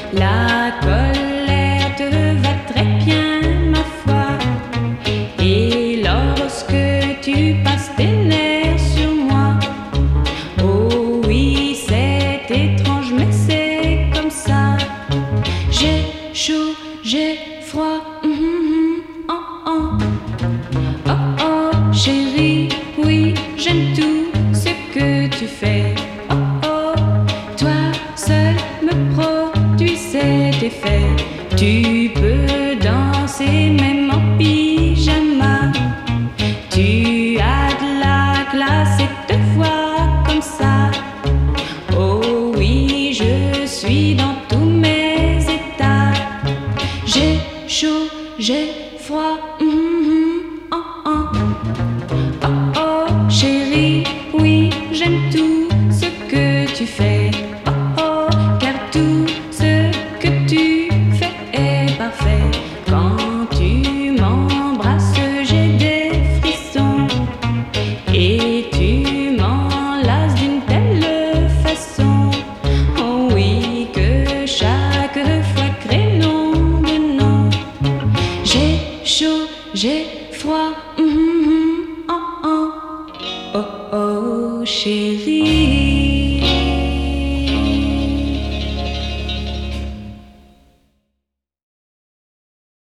La colère te va très bien, ma foi. Et lorsque tu passes tes nerfs sur moi, oh oui, c'est étrange, mais c'est comme ça. J'ai chaud, j'ai froid, oh oh. Oh oh, chérie, oui, j'aime tout ce que tu fais. Oh oh, toi seul me produis cet effet. Tu peux danser même en pyjama. Tu as de la classe et te vois comme ça. Oh oui, je suis dans tous mes états. J'ai chaud, j'ai froid, oh oh. Oh oh, chérie, oui, j'aime tout ce que tu fais. Oh oh, car tout ce que tu fais est parfait. Quand tu m'embrasses, j'ai des frissons. Et tu m'enlaces d'une telle façon. Oh oui, que chaque fois crée nom de nom. J'ai chaud, j'ai froid, oh oh, oh oh, chérie.